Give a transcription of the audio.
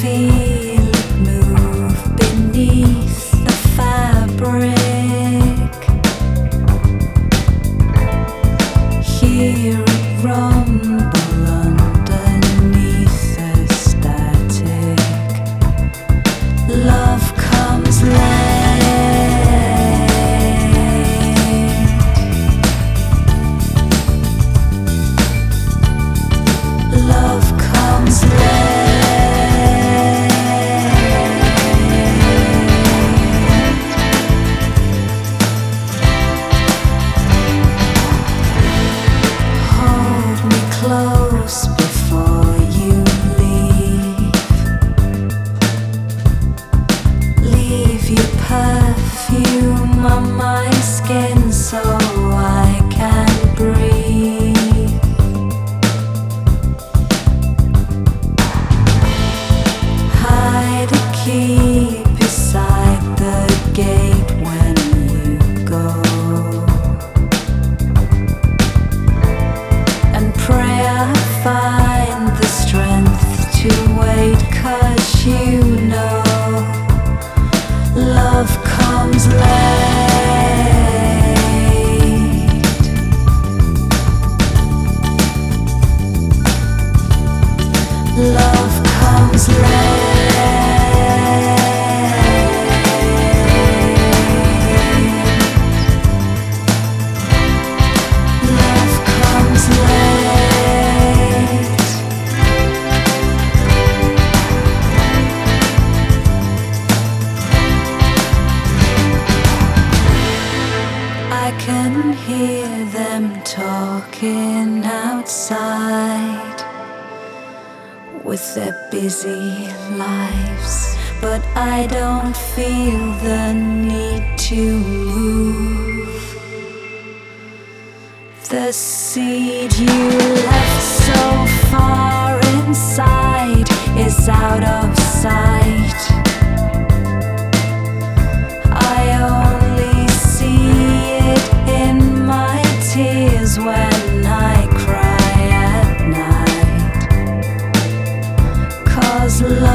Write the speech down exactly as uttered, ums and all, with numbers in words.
feel it move beneath the fabric. Hear it rumble underneath the static. Love comes late. Love comes late. Hold me close before you leave. Leave your perfume on my skin so I can breathe. Hide a key beside the gate when you go, and pray I find the strength to wait, 'cause you know love comes late. Love comes late. Love comes late. I can hear them talking outside with their busy lives, but I don't feel the need to move. The seed you left so far inside is out of sight. I only see it in my tears when I cry at night. 'Cause love